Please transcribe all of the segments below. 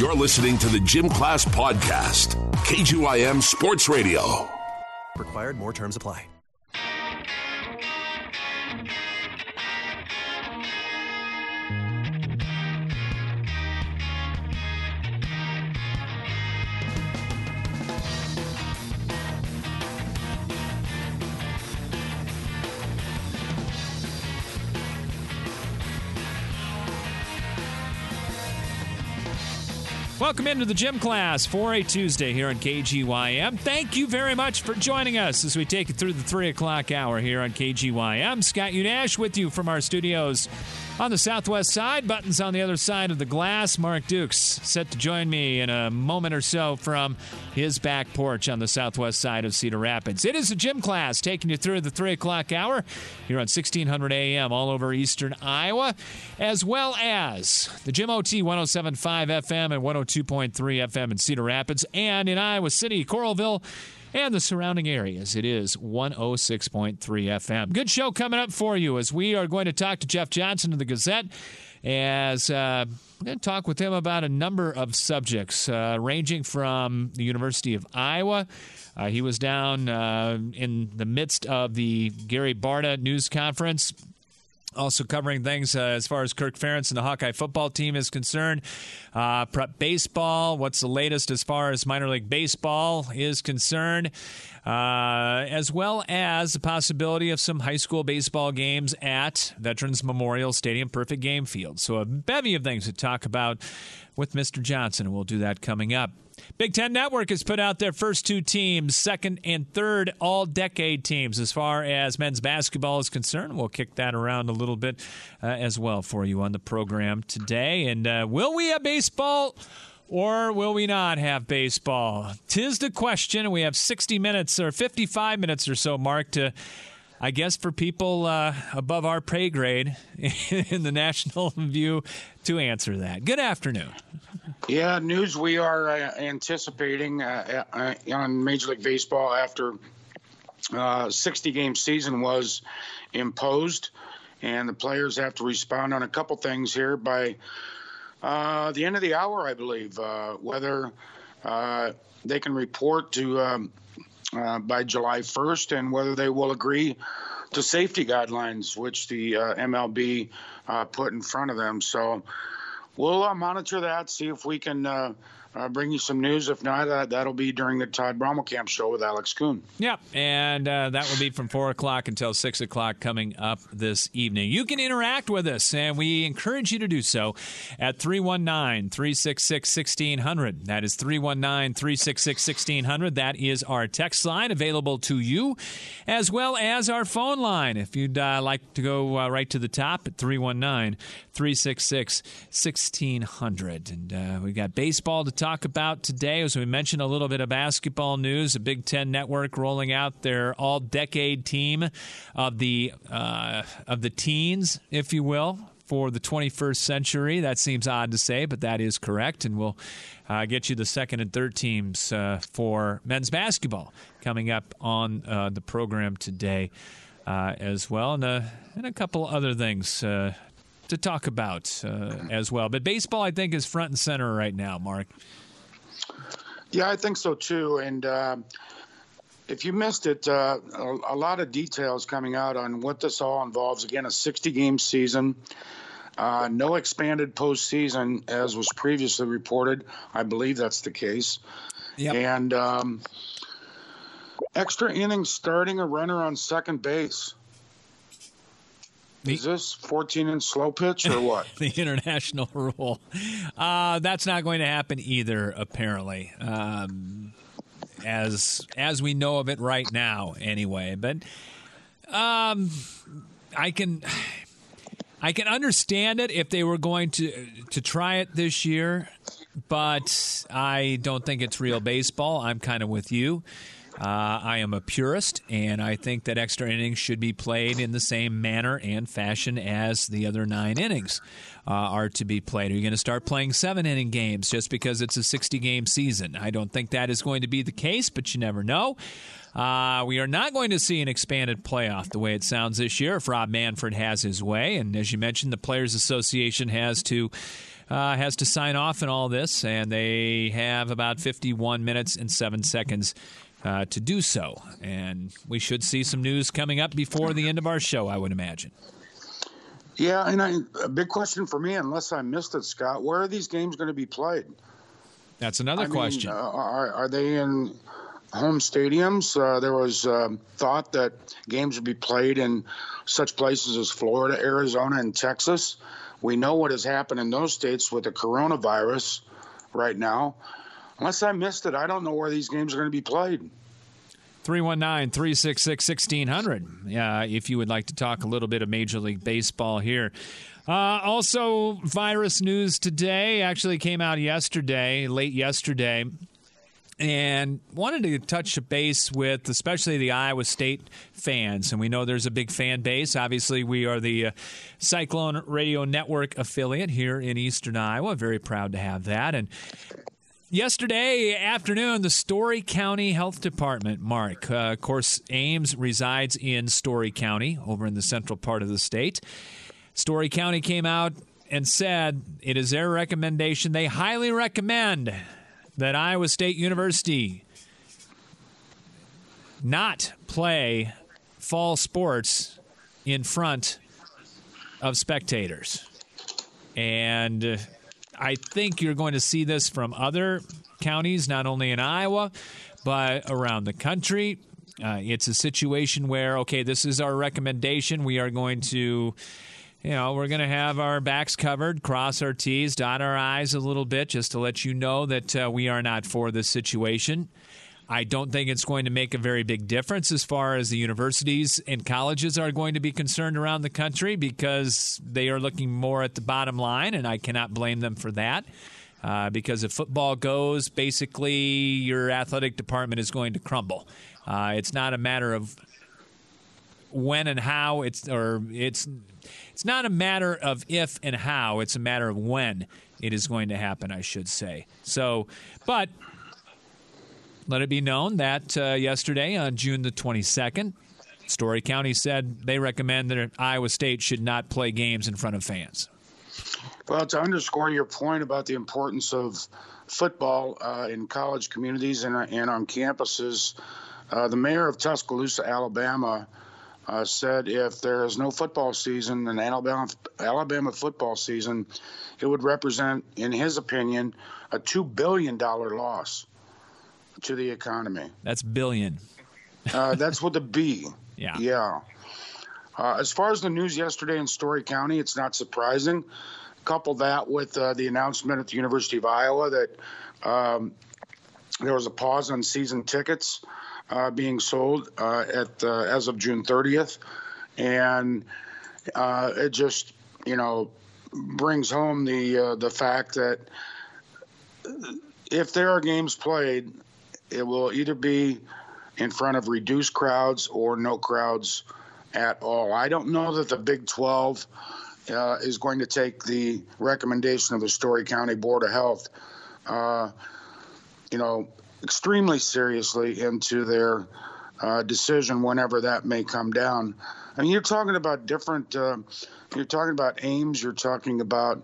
You're listening to the Gym Class Podcast, KGYM Sports Radio. Required, more terms apply. Welcome into the Gym Class for a Tuesday here on KGYM. Thank you very much for joining us as we take you through the 3 o'clock hour here on KGYM. Scott Unash with you from our studios on the southwest side. Buttons on the other side of the glass. Mark Dukes set to join me in a moment or so from his back porch on the southwest side of Cedar Rapids. It is the Gym Class taking you through the 3 o'clock hour here on 1600 AM all over eastern Iowa, as well as the Gym OT 107.5 FM and 102.3 FM in Cedar Rapids, and in Iowa City, Coralville, and the surrounding areas. It is 106.3 FM. Good show coming up for you as we are going to talk to Jeff Johnson of the Gazette as we're going to talk with him about a number of subjects ranging from the University of Iowa. He was down in the midst of the Gary Barta news conference, also covering things as far as Kirk Ferentz and the Hawkeye football team is concerned. Prep baseball, what's the latest as far as minor league baseball is concerned, as well as the possibility of some high school baseball games at Veterans Memorial Stadium Perfect Game Field. So a bevy of things to talk about with Mr. Johnson, and we'll do that coming up. Big Ten Network has put out their first two teams, second and third all-decade teams as far as men's basketball is concerned. We'll kick that around a little bit as well for you on the program today. And will we have baseball or will we not have baseball? 'Tis the question. We have 60 minutes or 55 minutes or so, Mark, to, I guess, for people above our pay grade in the national view to answer that. Good afternoon. Yeah, news we are anticipating on Major League Baseball after 60-game season was imposed, and the players have to respond on a couple things here by the end of the hour, I believe, whether they can report to by July 1st and whether they will agree to safety guidelines, which the MLB put in front of them. So we'll monitor that, see if we can bring you some news. If not, that'll be during the Todd Brommelkamp show with Alex Kuhn. Yeah, and that will be from 4 o'clock until 6 o'clock coming up this evening. You can interact with us, and we encourage you to do so at 319-366-1600. That is 319-366-1600. That is our text line available to you, as well as our phone line. If you'd like to go right to the top at 319-366-1600. And we've got baseball to talk about today. As we mentioned, a little bit of basketball news. The Big Ten Network rolling out their all-decade team of the teens, if you will, for the 21st century. That seems odd to say, but that is correct. And we'll get you the second and third teams for men's basketball coming up on the program today as well. And a couple other things to talk about as well. But baseball, I think, is front and center right now, Mark. Yeah, I think so, too. And if you missed it, a lot of details coming out on what this all involves. Again, a 60-game season, no expanded postseason, as was previously reported. I believe that's the case. Yep. And extra innings starting a runner on second base. Is this 14-inch slow pitch or what? The international rule. That's not going to happen either, apparently, as we know of it right now anyway. But I can understand it if they were going to try it this year, but I don't think it's real baseball. I'm kind of with you. I am a purist, and I think that extra innings should be played in the same manner and fashion as the other 9 innings are to be played. Are you going to start playing 7-inning games just because it's a 60-game season? I don't think that is going to be the case, but you never know. We are not going to see an expanded playoff the way it sounds this year if Rob Manfred has his way. And as you mentioned, the Players Association has to has to sign off on all this, and they have about 51 minutes and 7 seconds to do so. And we should see some news coming up before the end of our show, I would imagine. Yeah, and a big question for me, unless I missed it, Scott, where are these games going to be played? That's another question. Are they in home stadiums? There was thought that games would be played in such places as Florida, Arizona, and Texas. We know what has happened in those states with the coronavirus right now. Unless I missed it, I don't know where these games are going to be played. 319-366-1600 if you would like to talk a little bit of Major League Baseball here. Also, virus news today actually came out late yesterday, and wanted to touch base with especially the Iowa State fans. And we know there's a big fan base. Obviously, we are the Cyclone Radio Network affiliate here in Eastern Iowa. Very proud to have that. And yesterday afternoon, the Story County Health Department, Mark, of course, Ames resides in Story County over in the central part of the state. Story County came out and said it is their recommendation. They highly recommend that Iowa State University not play fall sports in front of spectators. And I think you're going to see this from other counties, not only in Iowa, but around the country. It's a situation where, okay, this is our recommendation. We are going to, we're going to have our backs covered, cross our T's, dot our I's a little bit, just to let you know that we are not for this situation. I don't think it's going to make a very big difference as far as the universities and colleges are going to be concerned around the country, because they are looking more at the bottom line, and I cannot blame them for that. Because if football goes, basically your athletic department is going to crumble. It's not a matter of when and how. It's not a matter of if and how. It's a matter of when it is going to happen, I should say. So, but let it be known that yesterday, on June the 22nd, Story County said they recommend that Iowa State should not play games in front of fans. Well, to underscore your point about the importance of football in college communities and on campuses, the mayor of Tuscaloosa, Alabama, said if there is no football season, an Alabama football season, it would represent, in his opinion, a $2 billion loss to the economy. That's billion. That's with a B. Yeah. As far as the news yesterday in Story County, it's not surprising. Couple that with the announcement at the University of Iowa that there was a pause on season tickets being sold as of June 30th. And it just, brings home the fact that if there are games played, it will either be in front of reduced crowds or no crowds at all. I don't know that the Big 12 is going to take the recommendation of the Story County Board of Health, extremely seriously into their decision whenever that may come down. I mean, you're talking about different. You're talking about Ames. You're talking about,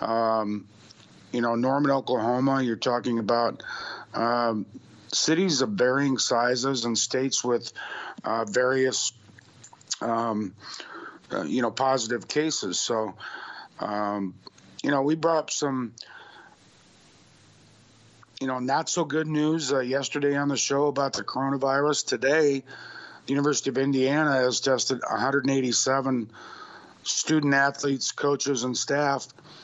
Norman, Oklahoma. You're talking about cities of varying sizes and states with various, positive cases. So, we brought up some, not so good news yesterday on the show about the coronavirus. Today, the University of Indiana has tested 187 student athletes, coaches, and staff.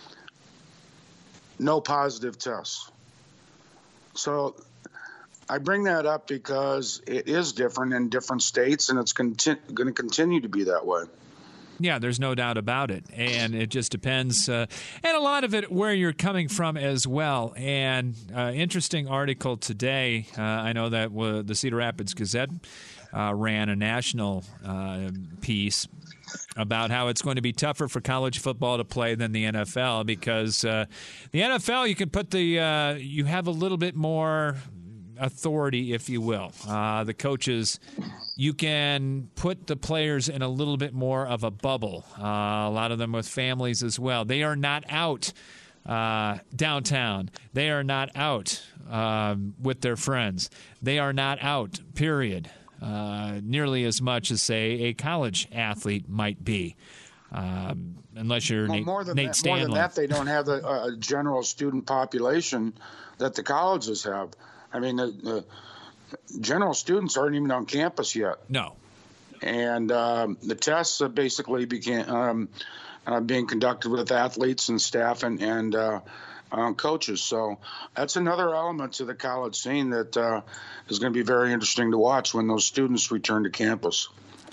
No positive tests. So I bring that up because it is different in different states, and it's going to continue to be that way. Yeah, there's no doubt about it. And it just depends, and a lot of it where you're coming from as well. And interesting article today, I know that the Cedar Rapids Gazette ran a national piece about how it's going to be tougher for college football to play than the NFL, because the NFL, you can put you have a little bit more authority, if you will. The coaches, you can put the players in a little bit more of a bubble. A lot of them with families as well. They are not out downtown. They are not out with their friends. They are not out, period, nearly as much as, say, a college athlete might be. Unless you're Nate Stanley. More than that, they don't have a general student population that the colleges have. I mean, the general students aren't even on campus yet. No. And the tests basically began being conducted with athletes and staff and coaches. So that's another element to the college scene that is going to be very interesting to watch when those students return to campus.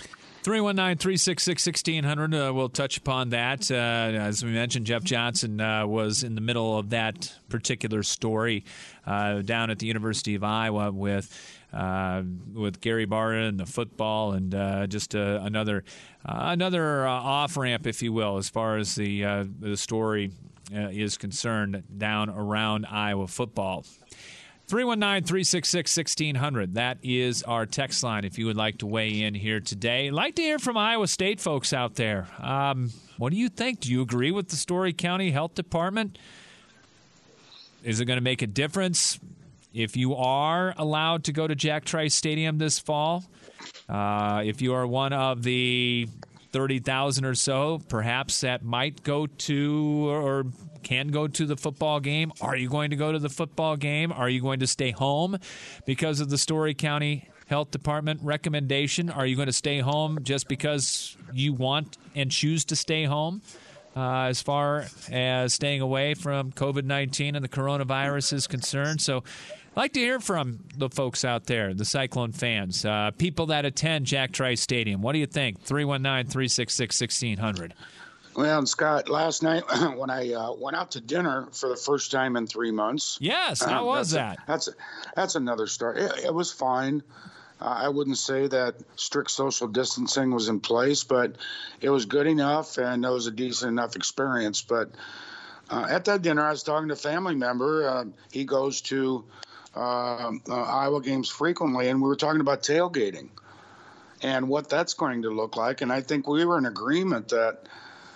319-366-1600. We'll touch upon that. As we mentioned, Jeff Johnson was in the middle of that particular story down at the University of Iowa with Gary Barta and the football, and just another off-ramp, if you will, as far as the story is concerned down around Iowa football. 319-366-1600. That is our text line if you would like to weigh in here today. I'd like to hear from Iowa State folks out there. What do you think? Do you agree with the Story County Health Department? Is it going to make a difference if you are allowed to go to Jack Trice Stadium this fall? If you are one of the 30,000 or so, perhaps that might go to or can go to the football game. Are you going to go to the football game? Are you going to stay home because of the Story County Health Department recommendation? Are you going to stay home just because you want and choose to stay home as far as staying away from COVID-19 and the coronavirus is concerned? So I'd like to hear from the folks out there, the Cyclone fans, people that attend Jack Trice Stadium. What do you think? 319-366-1600. Well, Scott, last night when I went out to dinner for the first time in 3 months. Yes, how was that? That's another story. It was fine. I wouldn't say that strict social distancing was in place, but it was good enough, and it was a decent enough experience. But at that dinner, I was talking to a family member. He goes to Iowa games frequently, and we were talking about tailgating and what that's going to look like. And I think we were in agreement that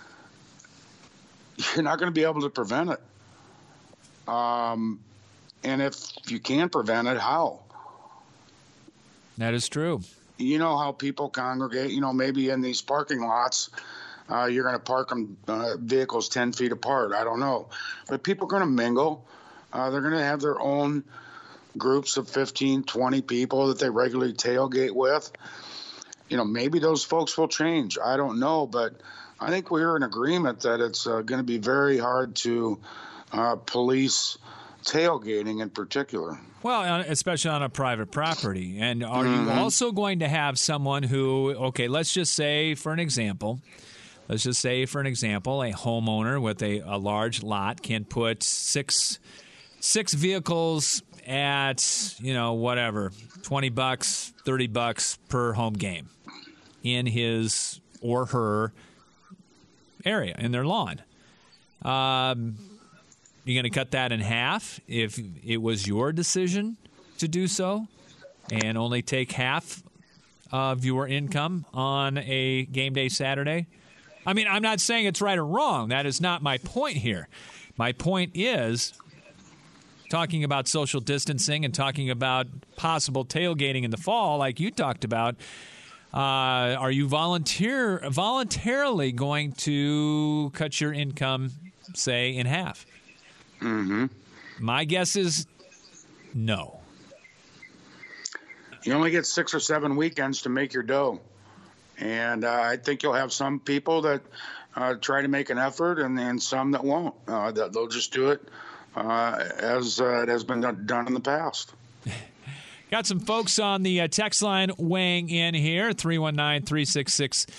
you're not going to be able to prevent it. And if you can prevent it, how? That is true. You know how people congregate, maybe in these parking lots, you're going to park them vehicles 10 feet apart. I don't know. But people are going to mingle. They're going to have their own groups of 15, 20 people that they regularly tailgate with. Maybe those folks will change. I don't know. But I think we're in agreement that it's going to be very hard to police tailgating in particular. Well, especially on a private property. And are you also going to have someone who, let's just say for an example, a homeowner with a large lot can put six vehicles at, whatever, $20, $30 per home game in his or her area, in their lawn. You're going to cut that in half if it was your decision to do so and only take half of your income on a game day Saturday? I mean, I'm not saying it's right or wrong. That is not my point here. My point is talking about social distancing and talking about possible tailgating in the fall, like you talked about. Are you voluntarily going to cut your income, say, in half? Mm-hmm. My guess is no. You only get 6 or 7 weekends to make your dough. And I think you'll have some people that try to make an effort and some that won't. That they'll just do it as it has been done in the past. Got some folks on the text line weighing in here, 319-366-1600.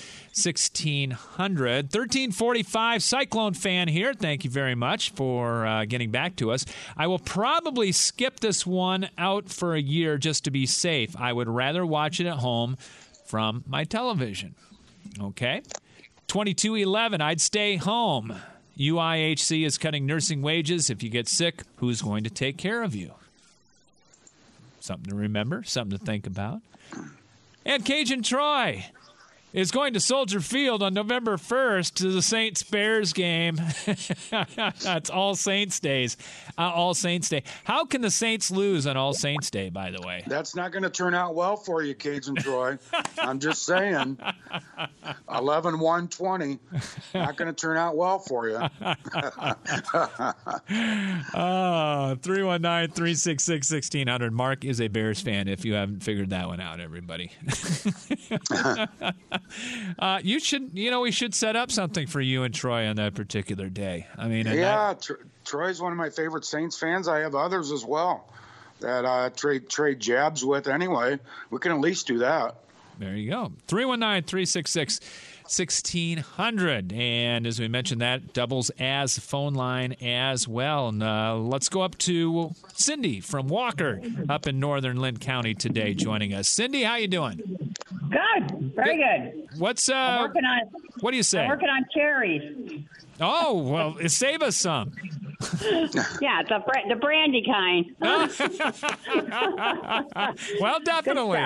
1345 Cyclone fan here. Thank you very much for getting back to us. I will probably skip this one out for a year just to be safe. I would rather watch it at home from my television. Okay. 2211, I'd stay home. UIHC is cutting nursing wages. If you get sick, who's going to take care of you? Something to remember, something to think about. And Cajun Troy, is going to Soldier Field on November 1st to the Saints-Bears game. That's All Saints Days. All Saints Day. How can the Saints lose on All Saints Day, by the way? That's not going to turn out well for you, Cajun Troy. I'm just saying. 11-1-20. Not going to turn out well for you. 319-366-1600. Mark is a Bears fan, if you haven't figured that one out, everybody. We should set up something for you and Troy on that particular day. I mean, Troy's one of my favorite Saints fans. I have others as well that I trade jabs with anyway. We can at least do that. There you go. 319-366-1600. And as we mentioned, that doubles as phone line as well. And let's go up to Cindy from Walker up in northern Lynn County today joining us. Cindy, how you doing? Good. Very good. I'm working on, what do you say? I'm working on cherries. Oh, well, save us some. Yeah, the brandy kind. Well, definitely.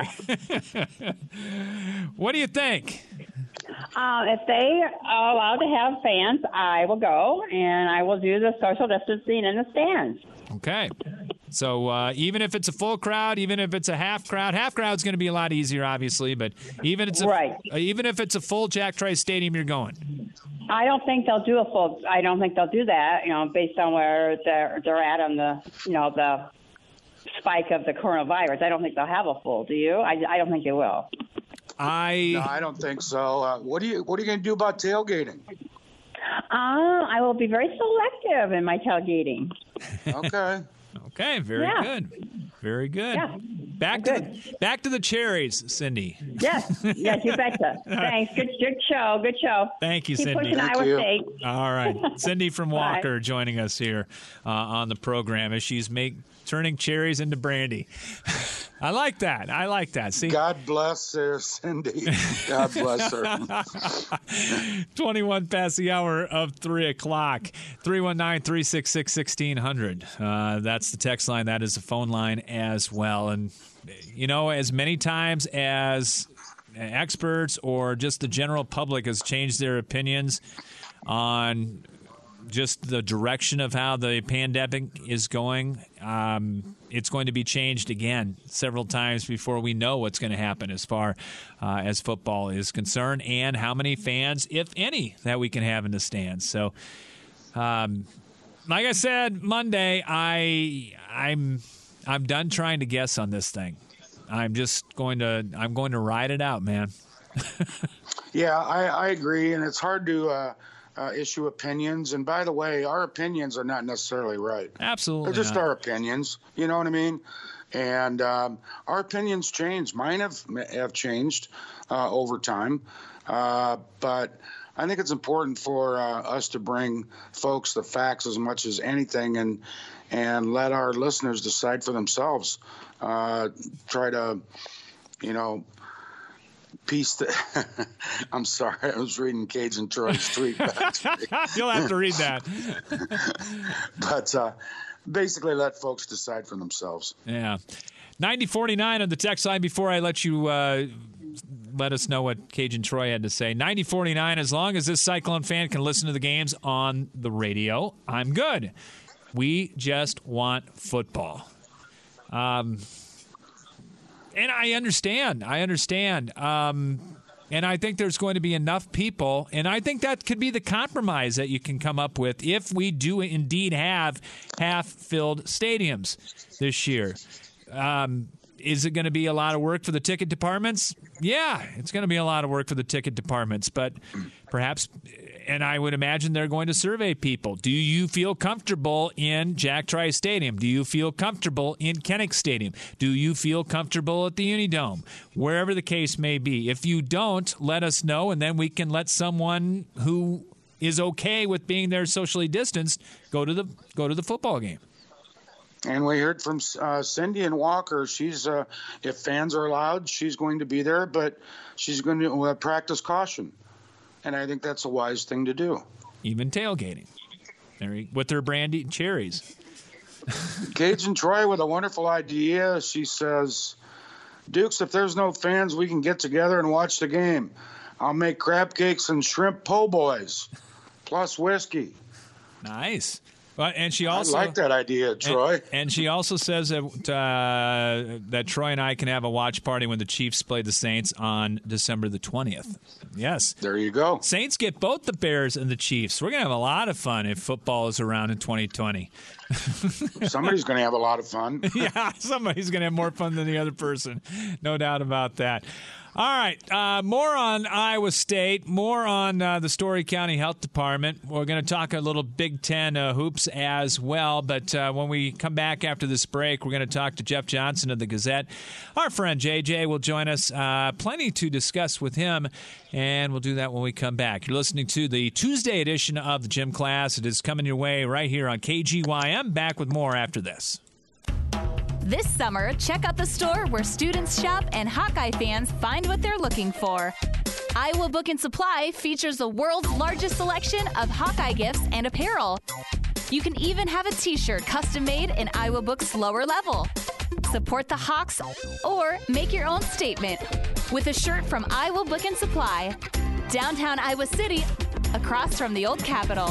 What do you think? If they are allowed to have fans, I will go, and I will do the social distancing in the stands. Okay. So even if it's a full crowd, even if it's a half crowd's going to be a lot easier, obviously. But even if it's a full Jack Trice Stadium, you're going. I don't think they'll do I don't think they'll do that. Based on where they're at on the the spike of the coronavirus. I don't think they'll have a full. Do you? I don't think they will. No, I don't think so. What are you going to do about tailgating? I will be very selective in my tailgating. Okay. Okay, very good. Very good. Yeah. Back to the cherries, Cindy. Yes, you betcha. Thanks. Good show. Thank you, Keep Cindy. pushing Iowa State. All right. Cindy from Walker joining us here on the program as she's turning cherries into brandy. I like that. See? God bless her, Cindy. God bless her. 21 past the hour of 3 o'clock. 319-366-1600. That's the text line. That is the phone line as well. And, as many times as experts or just the general public has changed their opinions on just the direction of how the pandemic is going, it's going to be changed again several times before we know what's going to happen as far as football is concerned and how many fans, if any, that we can have in the stands. So, like I said, Monday, I'm done trying to guess on this thing. I'm going to ride it out, man. Yeah, I agree, and it's hard to issue opinions. And by the way, our opinions are not necessarily right. Absolutely, they're just not. Our opinions. You know what I mean? And our opinions change. Mine have changed over time, but I think it's important for us to bring folks the facts as much as anything, and let our listeners decide for themselves. Try to, piece the I'm sorry, I was reading Cajun Troy's tweet back to me. You'll have to read that. But basically let folks decide for themselves. Yeah. 9049 on the text line before I let you let us know what Cajun Troy had to say. 9049, as long as this Cyclone fan can listen to the games on the radio, I'm good. We just want football. And I understand. And I think there's going to be enough people, and I think that could be the compromise that you can come up with if we do indeed have half-filled stadiums this year. Is it going to be a lot of work for the ticket departments? Yeah, it's going to be a lot of work for the ticket departments, but perhaps, and I would imagine they're going to survey people. Do you feel comfortable in Jack Trice Stadium? Do you feel comfortable in Kinnick Stadium? Do you feel comfortable at the Unidome? Wherever the case may be. If you don't, let us know, and then we can let someone who is okay with being there socially distanced go to the football game. And we heard from Cindy and Walker. She's, if fans are allowed, she's going to be there, but she's going to practice caution. And I think that's a wise thing to do. Even tailgating with their brandy cherries. Cajun Troy with a wonderful idea. She says, Dukes, if there's no fans, we can get together and watch the game. I'll make crab cakes and shrimp po' boys, plus whiskey. Nice. And she also I like that idea, Troy. And she also says that Troy and I can have a watch party when the Chiefs play the Saints on December the 20th. Yes. There you go. Saints get both the Bears and the Chiefs. We're going to have a lot of fun if football is around in 2020. Somebody's going to have a lot of fun. Yeah, somebody's going to have more fun than the other person. No doubt about that. All right, more on Iowa State, more on the Story County Health Department. We're going to talk a little Big Ten hoops as well, but when we come back after this break, we're going to talk to Jeff Johnson of the Gazette. Our friend JJ will join us. Plenty to discuss with him, and we'll do that when we come back. You're listening to the Tuesday edition of the Gym Class. It is coming your way right here on KGYM. Back with more after this. This summer, check out the store where students shop and Hawkeye fans find what they're looking for. Iowa Book and Supply features the world's largest selection of Hawkeye gifts and apparel. You can even have a t-shirt custom made in Iowa Book's lower level. Support the Hawks or make your own statement with a shirt from Iowa Book and Supply, downtown Iowa City, across from the old Capitol.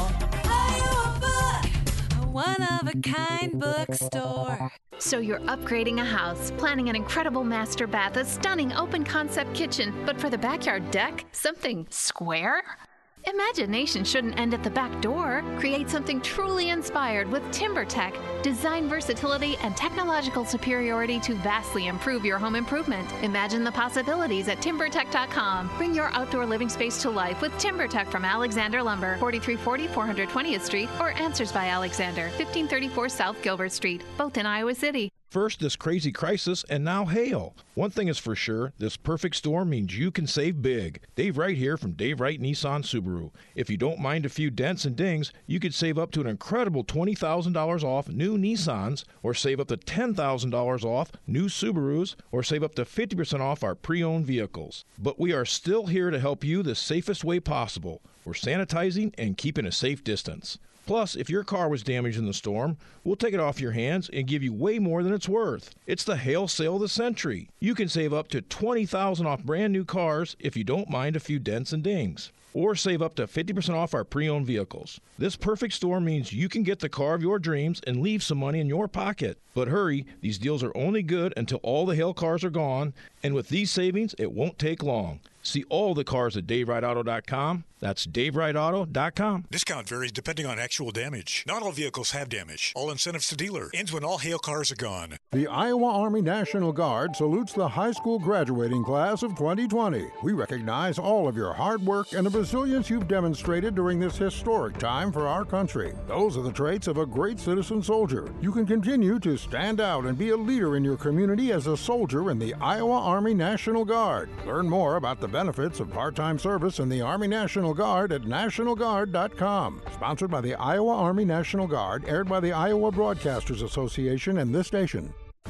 Iowa Book, a one-of-a-kind bookstore. So you're upgrading a house, planning an incredible master bath, a stunning open-concept kitchen, but for the backyard deck, something square? Imagination shouldn't end at the back door. Create something truly inspired with TimberTech. Design versatility and technological superiority to vastly improve your home improvement. Imagine the possibilities at TimberTech.com. Bring your outdoor living space to life with TimberTech from Alexander Lumber, 4340 420th Street, or Answers by Alexander, 1534 South Gilbert Street, both in Iowa City. First this crazy crisis, and now hail. One thing is for sure, this perfect storm means you can save big. Dave Wright here from Dave Wright Nissan Subaru. If you don't mind a few dents and dings, you could save up to an incredible $20,000 off new Nissans, or save up to $10,000 off new Subarus, or save up to 50% off our pre-owned vehicles. But we are still here to help you the safest way possible. We're sanitizing and keeping a safe distance. Plus, if your car was damaged in the storm, we'll take it off your hands and give you way more than it's worth. It's the hail sale of the century. You can save up to $20,000 off brand new cars if you don't mind a few dents and dings. Or save up to 50% off our pre-owned vehicles. This perfect storm means you can get the car of your dreams and leave some money in your pocket. But hurry, these deals are only good until all the hail cars are gone, and with these savings, it won't take long. See all the cars at DaveWrightAuto.com. That's DaveWrightAuto.com. Discount varies depending on actual damage. Not all vehicles have damage. All incentives to dealer. Ends when all hail cars are gone. The Iowa Army National Guard salutes the high school graduating class of 2020. We recognize all of your hard work and the resilience you've demonstrated during this historic time for our country. Those are the traits of a great citizen soldier. You can continue to stand out and be a leader in your community as a soldier in the Iowa Army National Guard. Learn more about the benefits of part-time service in the Army National Guard at nationalguard.com. Sponsored by the Iowa Army National Guard, aired by the Iowa Broadcasters Association and this station.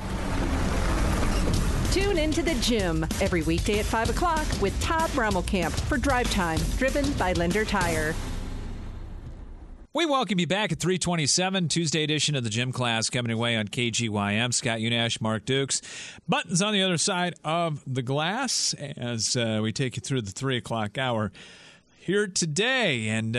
Tune into the gym every weekday at 5 o'clock with Todd Rommelkamp for Drive Time, driven by Linder Tire. We welcome you back at 327, Tuesday edition of the Gym Class, coming away on KGYM. Scott Unash, Mark Dukes. Buttons on the other side of the glass as we take you through the 3 o'clock hour here today. And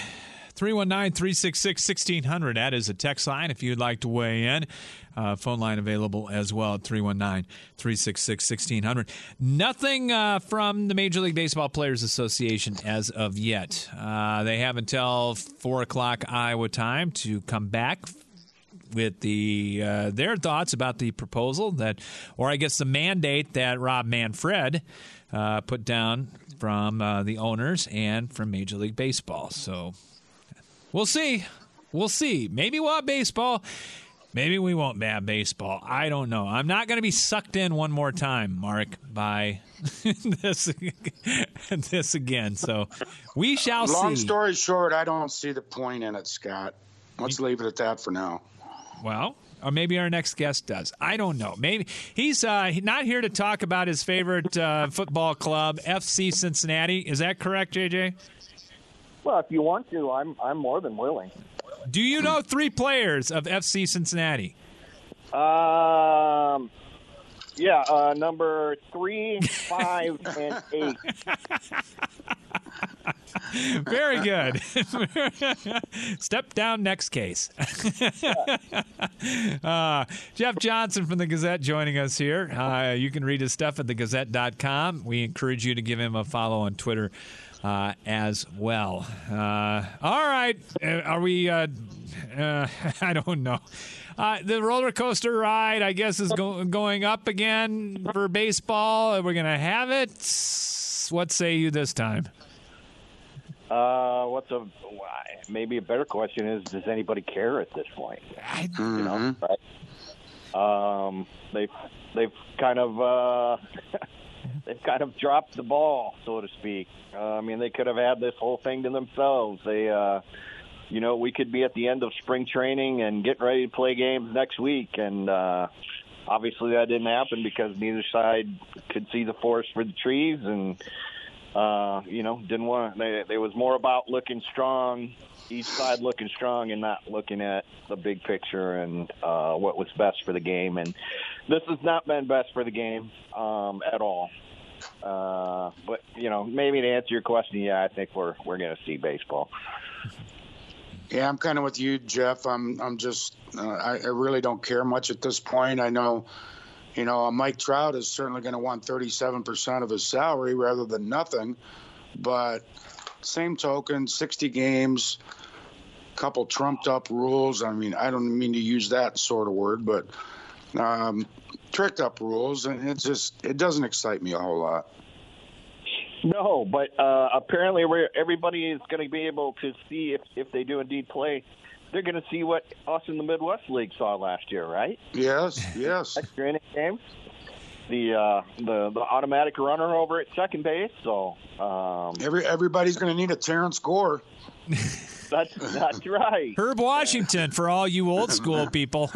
319-366-1600, that is a text line if you'd like to weigh in. Phone line available as well at 319-366-1600. Nothing from the Major League Baseball Players Association as of yet. They have until 4 o'clock Iowa time to come back with their thoughts about the proposal that, or I guess the mandate that Rob Manfred put down from the owners and from Major League Baseball. So we'll see. We'll see. Maybe we'll have baseball. Maybe we won't have baseball. I don't know. I'm not going to be sucked in one more time, Mark, by this again. So we shall see. Long story short, I don't see the point in it, Scott. Let's leave it at that for now. Well, or maybe our next guest does. I don't know. Maybe he's not here to talk about his favorite football club, FC Cincinnati. Is that correct, JJ? Well, if you want to, I'm more than willing. Do you know 3 players of FC Cincinnati? number 3, 5, and 8. Very good. Step down, next case. Jeff Johnson from the Gazette joining us here. You can read his stuff at thegazette.com. We encourage you to give him a follow on Twitter as well. All right. Are we I don't know. The roller coaster ride, I guess, is going up again for baseball. We're going to have it. What say you this time? Maybe a better question is, does anybody care at this point? You know, right? They've kind of they've kind of dropped the ball, so to speak. I mean, they could have had this whole thing to themselves. They, you know, we could be at the end of spring training and get ready to play games next week, and obviously that didn't happen because neither side could see the forest for the trees, and you know, didn't want. It was more about looking strong, each side looking strong, and not looking at the big picture and what was best for the game. And this has not been best for the game at all. But you know, maybe to answer your question, yeah, I think we're going to see baseball. Yeah, I'm kind of with you, Jeff. I'm just I really don't care much at this point. I know. You know, Mike Trout is certainly going to want 37% of his salary rather than nothing. But same token, 60 games, couple trumped-up rules. I mean, I don't mean to use that sort of word, but tricked-up rules. And it doesn't excite me a whole lot. No, but apparently everybody is going to be able to see if they do indeed play. They're going to see what us in the Midwest League saw last year, right? Yes. Extra inning games, the automatic runner over at second base. So everybody's going to need a Terrence Gore. That's right. Herb Washington for all you old school people.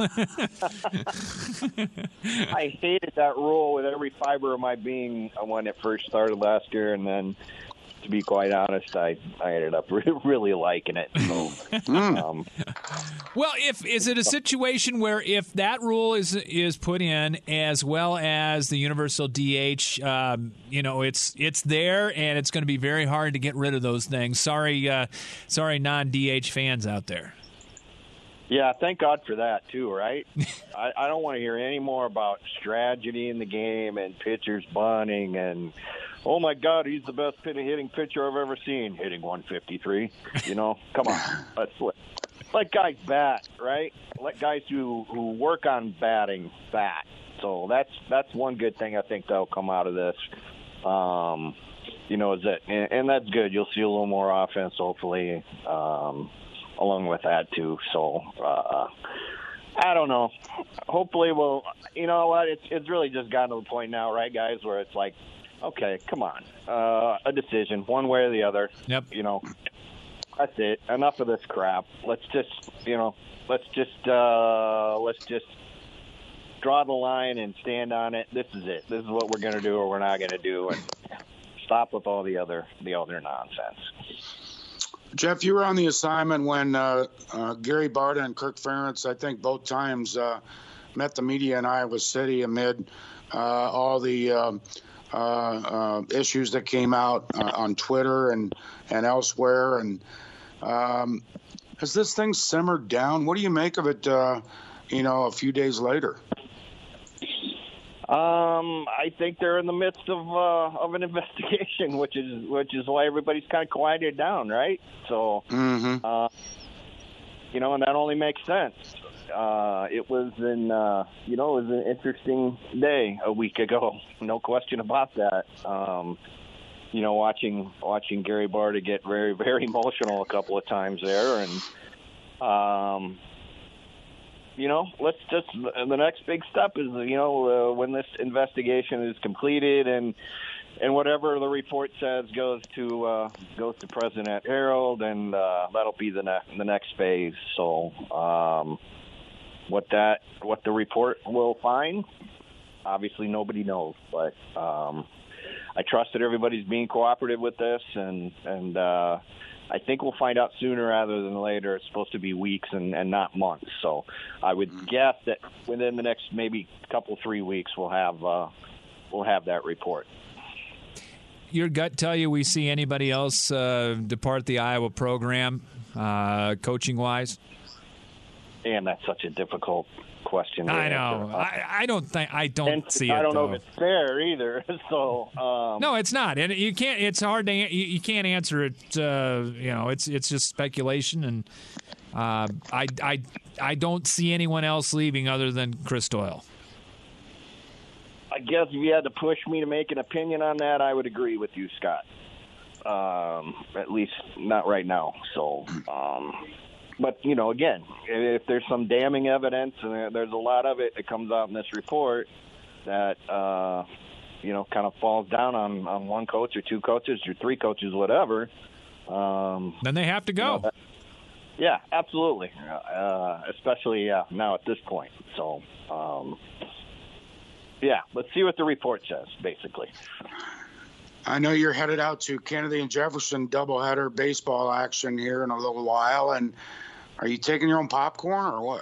I hated that rule with every fiber of my being when it first started last year, and then, to be quite honest, I ended up really liking it. So, well, is it a situation where if that rule is put in as well as the universal DH, you know, it's there and it's going to be very hard to get rid of those things. Sorry, non-DH fans out there. Yeah, thank God for that too, right? I don't want to hear any more about strategy in the game and pitchers bunting and, oh my God, he's the best hitting pitcher I've ever seen, hitting 153. You know, come on, let guys bat, right? Let guys who work on batting bat. So that's one good thing I think that'll come out of this. You know, is that, and that's good. You'll see a little more offense, hopefully. Along with that too, so I don't know. Hopefully, you know what? It's really just gotten to the point now, right, guys, where it's like, okay, come on, a decision, one way or the other. Yep. You know, that's it. Enough of this crap. Let's just draw the line and stand on it. This is it. This is what we're going to do, or we're not going to do, and stop with all the other nonsense. Jeff, you were on the assignment when Gary Barta and Kirk Ferentz, I think both times, met the media in Iowa City amid all the issues that came out on Twitter and elsewhere. And has this thing simmered down? What do you make of it, you know, a few days later? I think they're in the midst of an investigation, which is why everybody's kind of quieted down, right? So, you know, and that only makes sense. It was an interesting day a week ago, no question about that. You know, watching Gary Barta get very, very emotional a couple of times there, and you know, the next big step is, you know, when this investigation is completed and whatever the report says goes to President Herald, and that'll be the next phase. So, what the report will find, obviously nobody knows, but I trust that everybody's being cooperative with this, and I think we'll find out sooner rather than later. It's supposed to be weeks and not months. So I would guess that within the next maybe 3 weeks we'll have that report. Your gut tell you we see anybody else depart the Iowa program, coaching-wise? And that's such a difficult question. I know. I don't see it. I don't know though. if it's fair either. So no, it's not, and you can't. It's hard to. You can't answer it. It's just speculation, and I don't see anyone else leaving other than Chris Doyle. I guess if you had to push me to make an opinion on that, I would agree with you, Scott. At least not right now. So. But, again, if there's some damning evidence, and there's a lot of it that comes out in this report that, kind of falls down on one coach or two coaches or three coaches, whatever. Then they have to go. Yeah, absolutely. Especially now at this point. So, let's see what the report says, basically. I know you're headed out to Kennedy and Jefferson doubleheader baseball action here in a little while, and are you taking your own popcorn or what?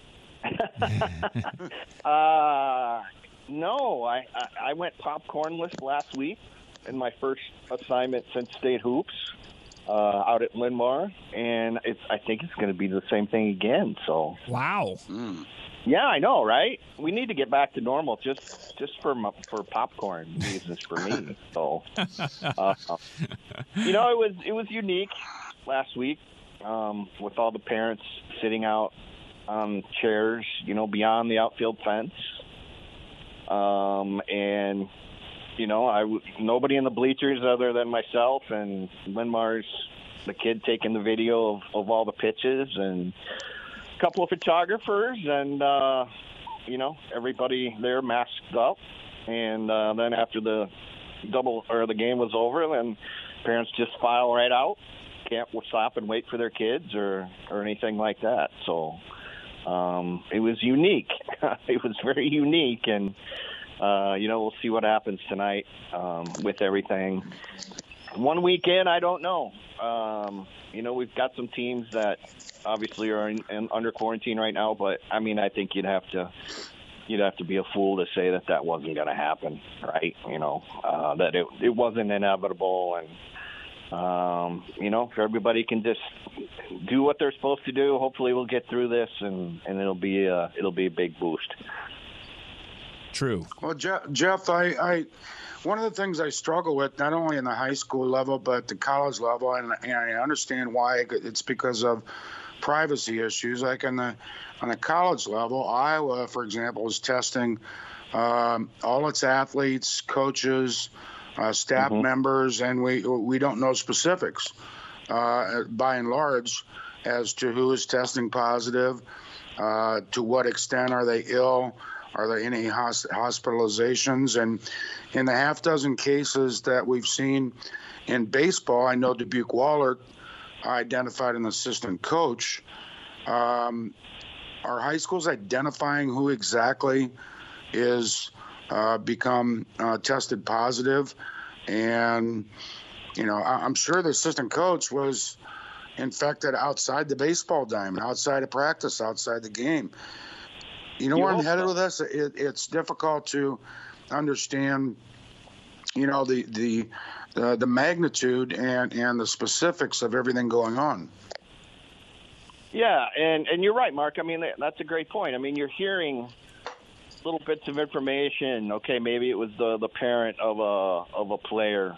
No, I went popcornless last week in my first assignment since State Hoops out at Linn-Mar, and I think it's going to be the same thing again. So wow. Yeah, I know, right? We need to get back to normal just for popcorn reasons for me. So, it was unique last week with all the parents sitting out on chairs, beyond the outfield fence, and nobody in the bleachers other than myself and Linn-Mar's the kid taking the video of all the pitches and couple of photographers and everybody there masked up, and then after the game was over, then parents just file right out, can't stop and wait for their kids or anything like that. So it was unique. It was very unique, and we'll see what happens tonight with everything. One weekend, I don't know. We've got some teams that obviously are under quarantine right now, but I think you'd have to be a fool to say that wasn't going to happen, right? That it wasn't inevitable, and if everybody can just do what they're supposed to do, hopefully we'll get through this, and it'll be a big boost. True. Well, Jeff, I one of the things I struggle with, not only in the high school level, but the college level, and I understand why, it's because of privacy issues. Like on the college level, Iowa, for example, is testing all its athletes, coaches, staff members, and we don't know specifics by and large as to who is testing positive, to what extent are they ill. Are there any hospitalizations? And in the half dozen cases that we've seen in baseball, I know Dubuque Wahlert identified an assistant coach. Are high schools identifying who exactly is become tested positive? And, I'm sure the assistant coach was infected outside the baseball diamond, outside of practice, outside the game. Where I'm headed with this? It's difficult to understand, the magnitude and the specifics of everything going on. Yeah, and you're right, Mark. That's a great point. You're hearing little bits of information. Okay, maybe it was the parent of a player,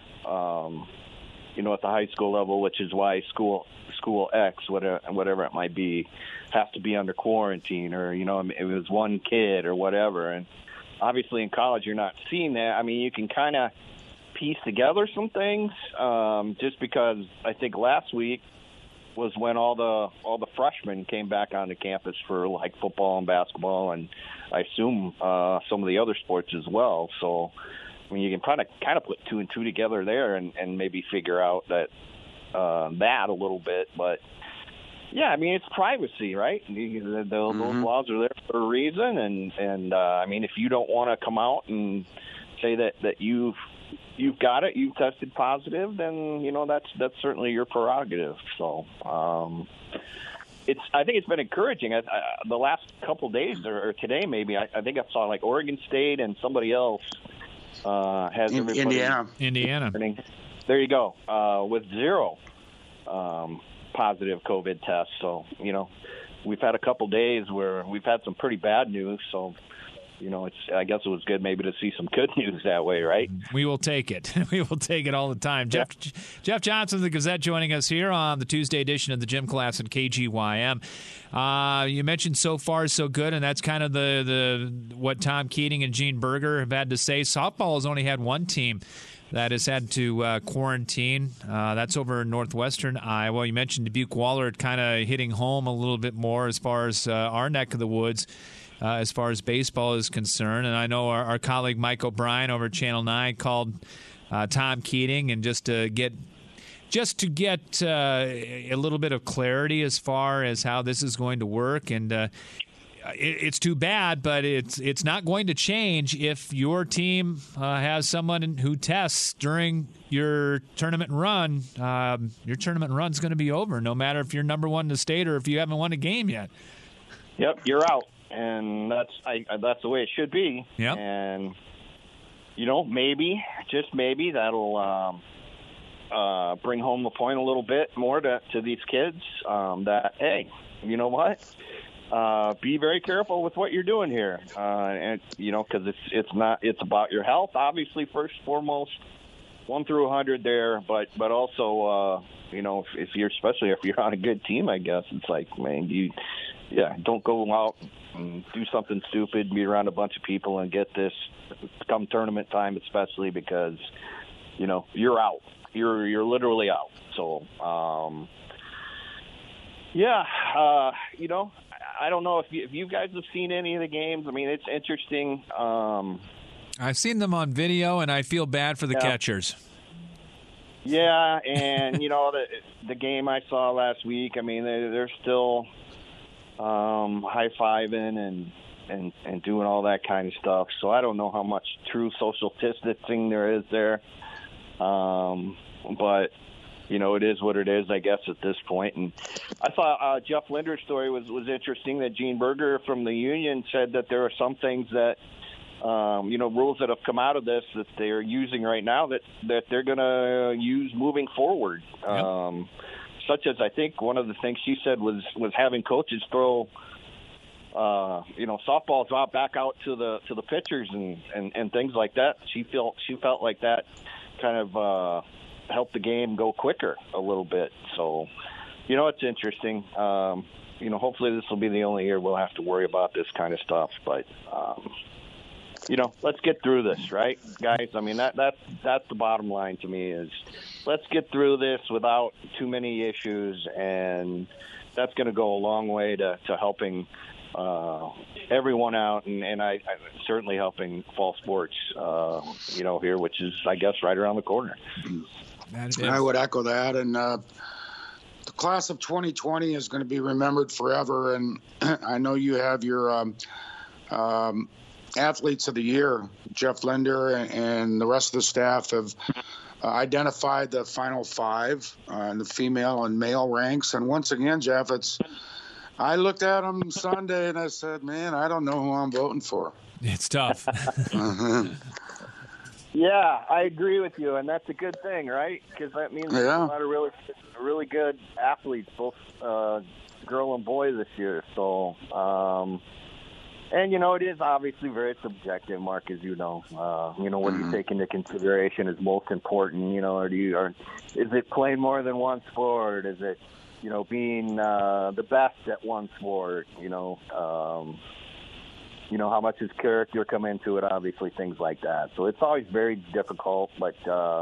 at the high school level, which is why school X, whatever it might be, have to be under quarantine, or it was one kid or whatever. And obviously in college you're not seeing that. You can kind of piece together some things, just because I think last week was when all the freshmen came back onto campus for like football and basketball, and I assume some of the other sports as well. So you can kind of put two and two together there and maybe figure out that a little bit. But yeah, it's privacy, right? Those laws are there for a reason, and if you don't want to come out and say that you've you've got it, you've tested positive, then that's certainly your prerogative. So I think it's been encouraging. The last couple days or today maybe I think I saw like Oregon State and somebody else has Indiana. There you go, with 0 positive COVID tests. So we've had a couple days where we've had some pretty bad news. So I guess it was good maybe to see some good news that way, right? We will take it. We will take it all the time. Yeah. Jeff Johnson of the Gazette joining us here on the Tuesday edition of the Gym Class at KGYM. You mentioned so far so good, and that's kind of the what Tom Keating and Gene Berger have had to say. Softball has only had one team that has had to quarantine. That's over in northwestern Iowa. You mentioned Dubuque-Wahlert kind of hitting home a little bit more as far as our neck of the woods. As far as baseball is concerned. And I know our colleague Mike O'Brien over at Channel 9 called Tom Keating and just to get a little bit of clarity as far as how this is going to work. And it's too bad, but it's not going to change if your team has someone who tests during your tournament run. Your tournament run is going to be over, no matter if you're number one in the state or if you haven't won a game yet. Yep, you're out. And that's the way it should be. Yep. And, maybe, just maybe, that'll bring home the point a little bit more to these kids that, hey, you know what? Be very careful with what you're doing here. And because it's about your health, obviously, first and foremost, 1 through 100 there, but also, especially if you're on a good team, I guess, it's like, man, don't go out and do something stupid, be around a bunch of people and get this come tournament time, especially because, you're out. You're literally out. So, I don't know if you guys have seen any of the games. I mean, it's interesting. I've seen them on video, and I feel bad for the catchers. Yeah, and, the game I saw last week, I mean, they're still high-fiving and doing all that kind of stuff. So I don't know how much true social distancing there is there. But, it is what it is, I guess, at this point. And I thought Jeff Linder's story was interesting, that Gene Berger from the union said that there are some things that, rules that have come out of this that they're using right now that they're going to use moving forward. Yep. Such as, I think one of the things she said was having coaches throw, softballs back out to the pitchers and things like that. She felt like that kind of helped the game go quicker a little bit. So, it's interesting. Hopefully this will be the only year we'll have to worry about this kind of stuff. But, let's get through this, right, guys? I mean, that's the bottom line to me is let's get through this without too many issues, and that's going to go a long way to helping everyone out, and I certainly helping fall sports, here, which is, I guess, right around the corner. I would echo that, and the class of 2020 is going to be remembered forever, and I know you have your athletes of the year. Jeff Linder and the rest of the staff have identified the final 5 in the female and male ranks. And once again, Jeff, I looked at them Sunday and I said, man, I don't know who I'm voting for. It's tough. Yeah, I agree with you, and that's a good thing, right? Because that means there's a lot of really good athletes, both girl and boy this year. So, and, it is obviously very subjective, Mark, as you know. What do you take into consideration is most important, is it playing more than one sport? Is it, being the best at one sport? How much does character come into it, obviously, things like that. So it's always very difficult, but,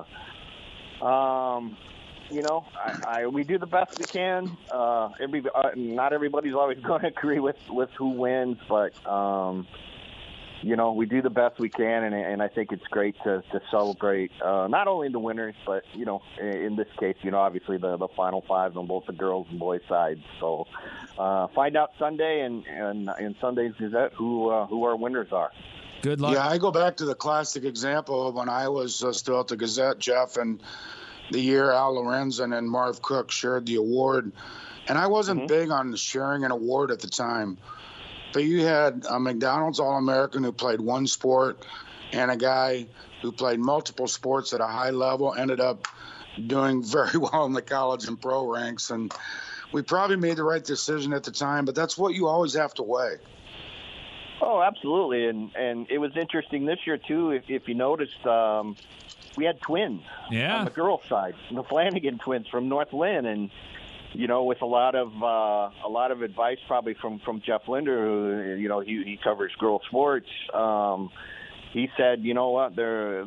we do the best we can. Not everybody's always going to agree with who wins, but, we do the best we can, and I think it's great to celebrate not only the winners, but, in this case, obviously the final 5 on both the girls and boys sides. So find out Sunday and in Sunday's Gazette who our winners are. Good luck. Yeah, I go back to the classic example of when I was still at the Gazette, Jeff, and the year Al Lorenzen and Marv Cook shared the award. And I wasn't big on sharing an award at the time. But you had a McDonald's All-American who played one sport and a guy who played multiple sports at a high level, ended up doing very well in the college and pro ranks. And we probably made the right decision at the time, but that's what you always have to weigh. Oh, absolutely. And it was interesting this year, too, if you noticed, we had twins on the girls' side, the Flanagan twins from North Lynn. And, you know, with a lot of advice probably from Jeff Linder, who, you know, he covers girls' sports, he said, you know what, their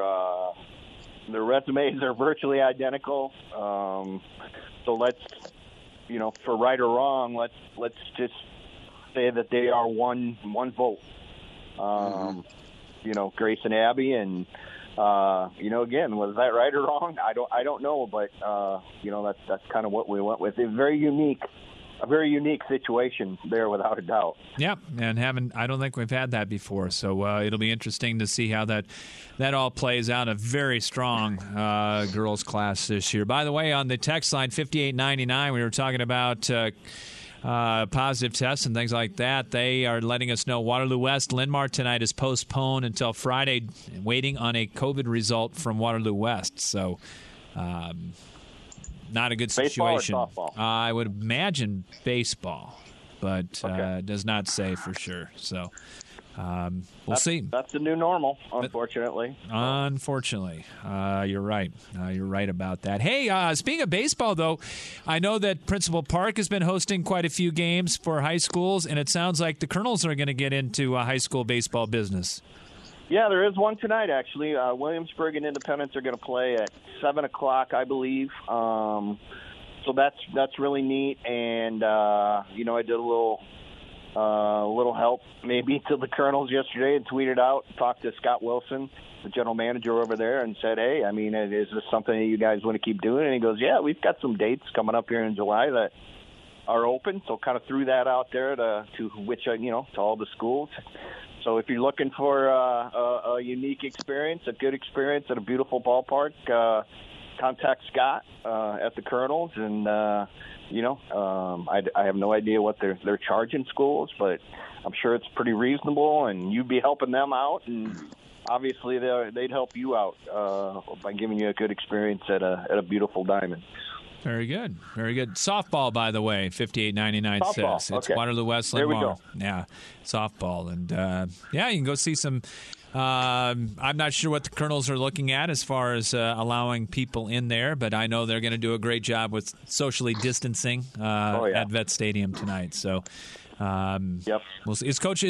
resumes are virtually identical. So let's, you know, for right or wrong, let's just say that they are one vote. You know, Grace and Abby, and you know, again, was that right or wrong? I don't know, but you know, that's kind of what we went with. It's a very unique situation there, without a doubt. Yep, and I don't think we've had that before, so it'll be interesting to see how that all plays out. A very strong girls class this year. By the way, on the text line 5899, we were talking about positive tests and things like that. They are letting us know Waterloo West, Linmar tonight is postponed until Friday, waiting on a COVID result from Waterloo West. So not a good situation. Baseball or softball? I would imagine baseball, but does not say for sure. So we'll see. That's the new normal, unfortunately. Unfortunately. You're right. You're right about that. Hey, speaking of baseball, though, I know that Principal Park has been hosting quite a few games for high schools, and it sounds like the Colonels are going to get into high school baseball business. Yeah, there is one tonight, actually. Williamsburg and Independence are going to play at 7 o'clock, I believe. So that's really neat. And, you know, I did a little help maybe to the Colonels yesterday and tweeted out, talked to Scott Wilson, the general manager over there, and said, hey, I mean, is this something that you guys want to keep doing? And he goes, yeah, we've got some dates coming up here in July that are open. So kind of threw that out there to all the schools. So if you're looking for a unique experience, a good experience at a beautiful ballpark, contact Scott at the Colonels. And, you know, I have no idea what they're charging schools, but I'm sure it's pretty reasonable, and you'd be helping them out. And obviously they'd help you out by giving you a good experience at a beautiful diamond. Very good. Very good. Softball, by the way, 5899 says. It's Waterloo West There we Linmar. go. Yeah, softball. And, you can go see some I'm not sure what the Colonels are looking at as far as allowing people in there, but I know they're going to do a great job with socially distancing at Vet Stadium tonight. So, we'll see. Is Coach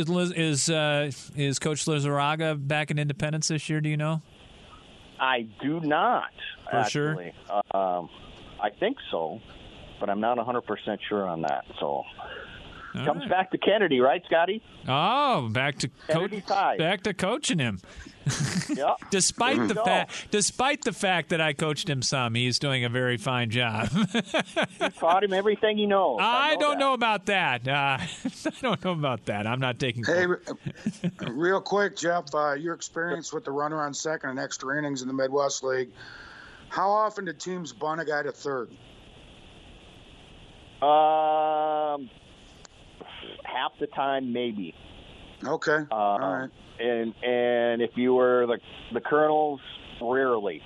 Lizarraga back in Independence this year? Do you know? I do not. For actually. sure. I think so, but I'm not 100% sure on that. So, comes right. back to Kennedy, right, Scotty? Oh, back to coaching him. Yep. Despite the fact that I coached him some, he's doing a very fine job. You taught him everything he knows. I don't know about that. I don't know about that. I'm not taking. Hey, real quick, Jeff, your experience with the runner on second and extra innings in the Midwest League. How often do teams bunt a guy to third? Half the time, maybe. Okay. All right. And if you were the Colonels, rarely.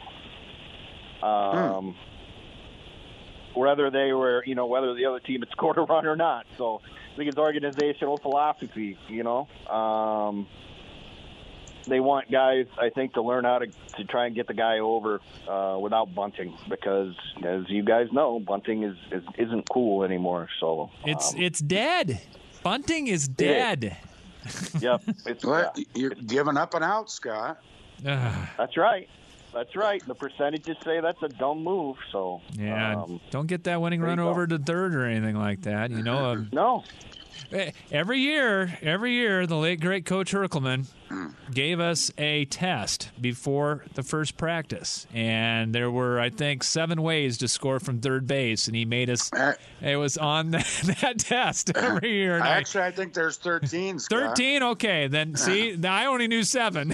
Whether they were, whether the other team had scored a run or not. So I think it's organizational philosophy. They want guys, I think, to learn how to try and get the guy over without bunting, because, as you guys know, bunting isn't cool anymore. So it's dead. Bunting is dead. Yep. You're giving up and out, Scott. That's right. That's right. The percentages say that's a dumb move. So don't get that winning run over to third or anything like that. No. Every year, the late, great Coach Herkelman gave us a test before the first practice. And there were, I think, 7 ways to score from third base. And he made us – it was on that test every year. Actually, I think there's 13, Scott. 13? Okay. Then, see, I only knew 7.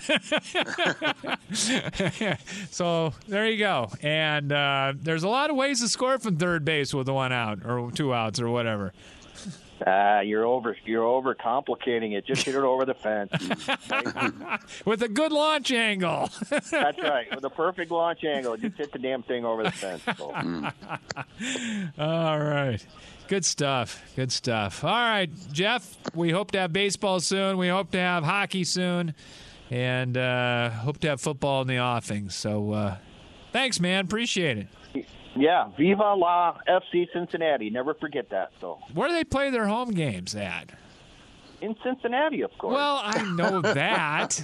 So there you go. And there's a lot of ways to score from third base with 1 out or 2 outs or whatever. You're over complicating it. Just hit it over the fence. With a good launch angle. That's right. With a perfect launch angle. Just hit the damn thing over the fence. So. All right. Good stuff. Good stuff. All right, Jeff, we hope to have baseball soon. We hope to have hockey soon. And hope to have football in the offing. So thanks, man. Appreciate it. Yeah, Viva la FC Cincinnati. Never forget that. So, where do they play their home games at? In Cincinnati, of course. Well, I know that.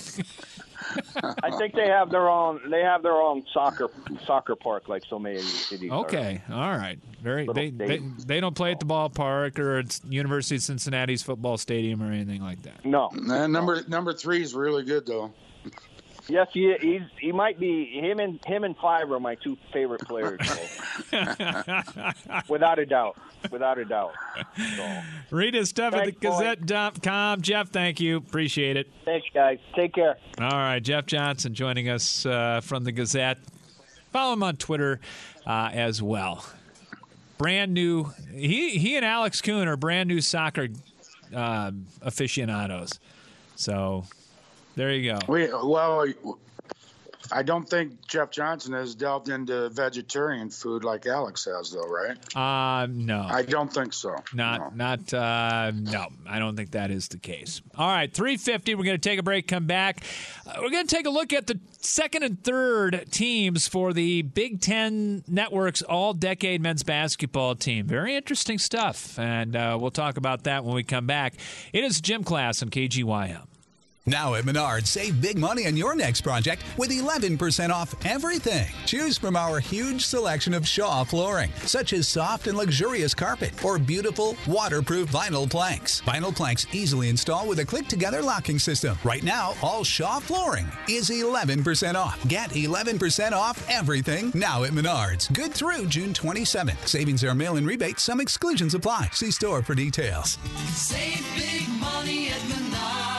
I think they have their own. They have their own soccer park, like so many cities. Okay, all right. They don't play at the ballpark or it's University of Cincinnati's football stadium or anything like that. No. Number 3 is really good though. Yes, he might be. Him and Five are my 2 favorite players. So. Without a doubt. So. Read his stuff at thegazette.com. Jeff, thank you. Appreciate it. Thanks, guys. Take care. All right, Jeff Johnson joining us from the Gazette. Follow him on Twitter as well. Brand new. He and Alex Kuhn are brand new soccer aficionados. So there you go. Well, I don't think Jeff Johnson has delved into vegetarian food like Alex has, though, right? No. I don't think so. No, I don't think that is the case. All right, 3:50. We're going to take a break, come back. We're going to take a look at the second and third teams for the Big Ten Network's all-decade men's basketball team. Very interesting stuff, and we'll talk about that when we come back. It is Gym Class on KGYM. Now at Menards, save big money on your next project with 11% off everything. Choose from our huge selection of Shaw flooring, such as soft and luxurious carpet or beautiful waterproof vinyl planks. Vinyl planks easily install with a click-together locking system. Right now, all Shaw flooring is 11% off. Get 11% off everything now at Menards. Good through June 27th. Savings are mail-in rebate. Some exclusions apply. See store for details. Save big money at Menards.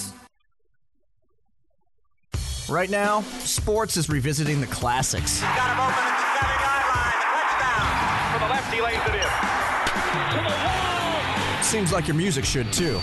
Right now, sports is revisiting the classics. Got him open at the 7-yard line. Touchdown. For the left, he lays it in. To the wall. Seems like your music should too.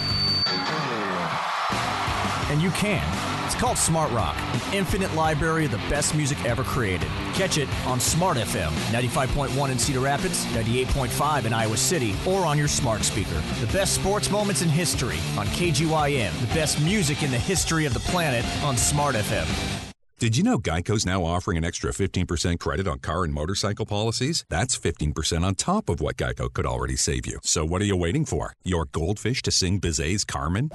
And you can. It's called Smart Rock, an infinite library of the best music ever created. Catch it on Smart FM, 95.1 in Cedar Rapids, 98.5 in Iowa City, or on your smart speaker. The best sports moments in history on KGYM. The best music in the history of the planet on Smart FM. Did you know Geico's now offering an extra 15% credit on car and motorcycle policies? That's 15% on top of what Geico could already save you. So what are you waiting for? Your goldfish to sing Bizet's Carmen?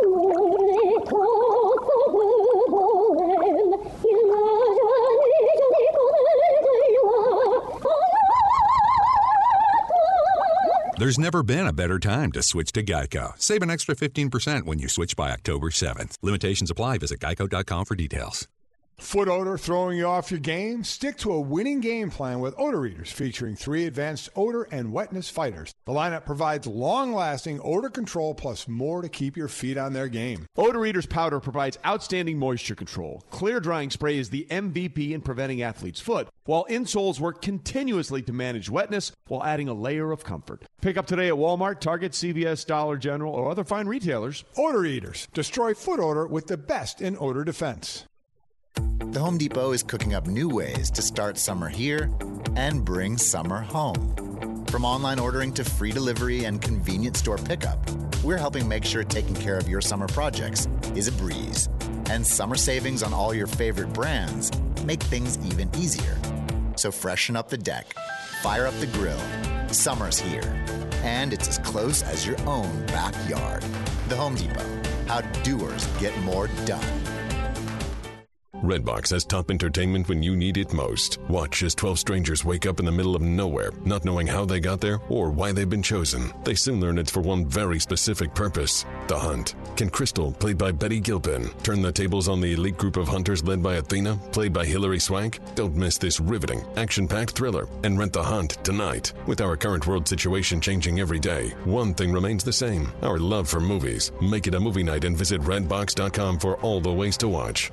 There's never been a better time to switch to Geico. Save an extra 15% when you switch by October 7th. Limitations apply. Visit geico.com for details. Foot odor throwing you off your game? Stick to a winning game plan with Odor Eaters, featuring 3 advanced odor and wetness fighters. The lineup provides long-lasting odor control plus more to keep your feet on their game. Odor Eaters powder provides outstanding moisture control. Clear drying spray is the MVP in preventing athlete's foot, while insoles work continuously to manage wetness while adding a layer of comfort. Pick up today at Walmart, Target, CVS, Dollar General, or other fine retailers. Odor Eaters. Destroy foot odor with the best in odor defense. The Home Depot is cooking up new ways to start summer here and bring summer home. From online ordering to free delivery and convenient store pickup, we're helping make sure taking care of your summer projects is a breeze. And summer savings on all your favorite brands make things even easier. So freshen up the deck, fire up the grill. Summer's here, and it's as close as your own backyard. The Home Depot. How doers get more done. Redbox has top entertainment when you need it most. Watch as 12 strangers wake up in the middle of nowhere, not knowing how they got there or why they've been chosen. They soon learn it's for one very specific purpose: the hunt. Can Crystal, played by Betty Gilpin, turn the tables on the elite group of hunters led by Athena, played by Hilary Swank? Don't miss this riveting, action-packed thriller and rent The Hunt tonight. With our current world situation changing every day, one thing remains the same: our love for movies. Make it a movie night and visit redbox.com for all the ways to watch.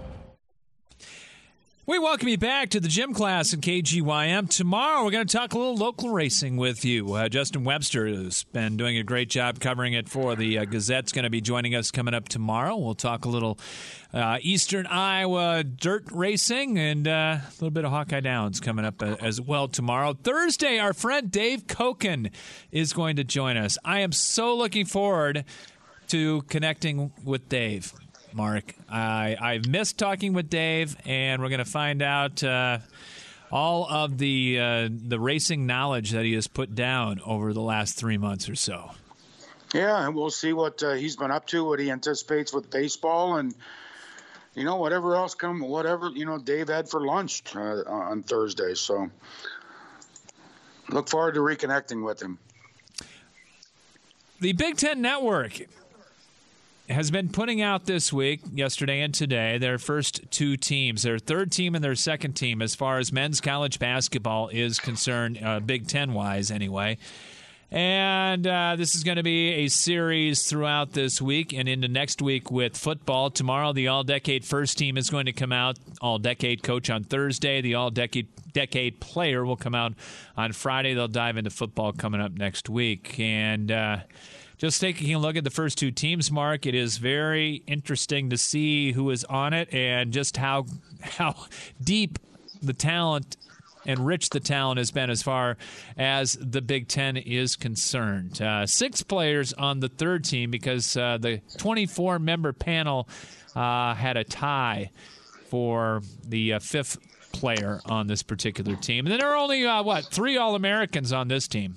We welcome you back to the gym class in KGYM. Tomorrow, we're going to talk a little local racing with you. Justin Webster has been doing a great job covering it for the Gazette's going to be joining us coming up tomorrow. We'll talk a little Eastern Iowa dirt racing and a little bit of Hawkeye Downs coming up as well tomorrow. Thursday, our friend Dave Koken is going to join us. I am so looking forward to connecting with Dave. Mark, I've missed talking with Dave, and we're going to find out all of the racing knowledge that he has put down over the last 3 months or so. Yeah, and we'll see what he's been up to, what he anticipates with baseball, and whatever else Dave had for lunch on Thursday. So look forward to reconnecting with him. The Big Ten Network has been putting out this week, yesterday and today, their first two teams, their third team and their second team as far as men's college basketball is concerned, Big Ten-wise anyway. And this is going to be a series throughout this week and into next week with football. Tomorrow, the All-Decade first team is going to come out, All-Decade coach on Thursday. The All-Decade player will come out on Friday. They'll dive into football coming up next week. And just taking a look at the first two teams, Mark, it is very interesting to see who is on it and just how deep the talent and rich the talent has been as far as the Big Ten is concerned. 6 players on the third team because the 24-member panel had a tie for the fifth player on this particular team. And then there are only, 3 All-Americans on this team.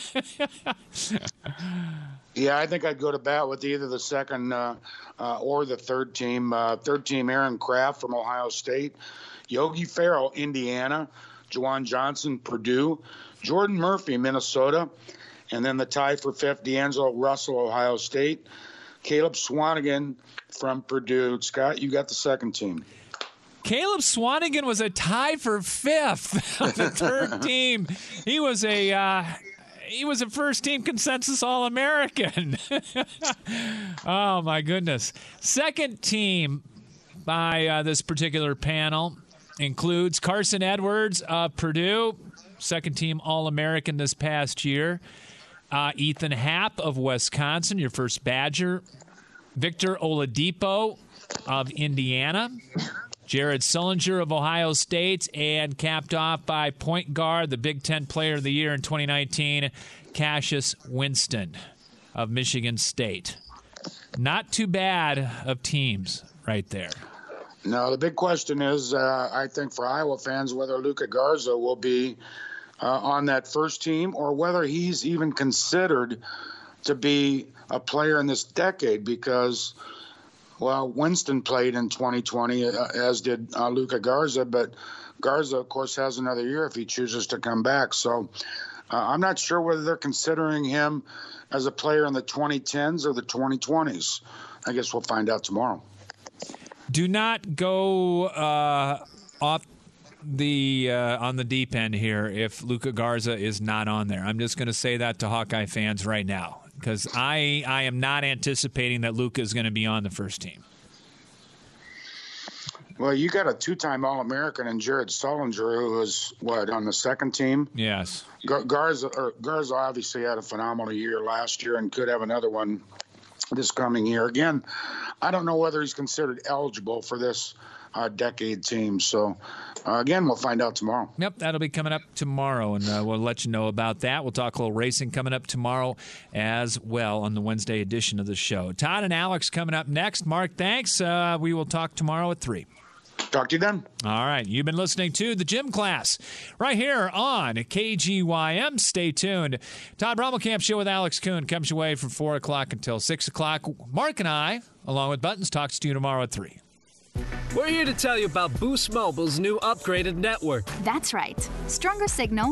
Yeah, I think I'd go to bat with either the second or the third team. Third team, Aaron Kraft from Ohio State, Yogi Ferrell, Indiana, Juwan Johnson, Purdue, Jordan Murphy, Minnesota, and then the tie for fifth, D'Angelo Russell, Ohio State, Caleb Swanigan from Purdue. Scott, you got the second team. Caleb Swanigan was a tie for fifth on the third team. He was a first-team consensus All-American. Oh, my goodness. Second team by this particular panel includes Carson Edwards of Purdue, second-team All-American this past year. Ethan Happ of Wisconsin, your first Badger. Victor Oladipo of Indiana. Jared Sullinger of Ohio State, and capped off by point guard, the Big Ten Player of the Year in 2019, Cassius Winston of Michigan State. Not too bad of teams right there. No, the big question is, I think for Iowa fans, whether Luka Garza will be on that first team or whether he's even considered to be a player in this decade because – well, Winston played in 2020, as did Luka Garza, but Garza, of course, has another year if he chooses to come back. So I'm not sure whether they're considering him as a player in the 2010s or the 2020s. I guess we'll find out tomorrow. Do not go off the on the deep end here if Luka Garza is not on there. I'm just going to say that to Hawkeye fans right now, because I am not anticipating that Luka is going to be on the first team. Well, you got a 2-time All-American in Jared Sullinger, who was, on the second team? Yes. Garza obviously had a phenomenal year last year and could have another one this coming year. Again, I don't know whether he's considered eligible for this decade team. So, again, we'll find out tomorrow. Yep, that'll be coming up tomorrow, and we'll let you know about that. We'll talk a little racing coming up tomorrow as well on the Wednesday edition of the show. Todd and Alex coming up next. Mark, thanks. We will talk tomorrow at 3. Talk to you then. All right. You've been listening to The Gym Class right here on KGYM. Stay tuned. Todd Brommelkamp Show with Alex Kuhn comes your way from 4 o'clock until 6 o'clock. Mark and I, along with Buttons, talks to you tomorrow at 3. We're here to tell you about Boost Mobile's new upgraded network. That's right. Stronger signal,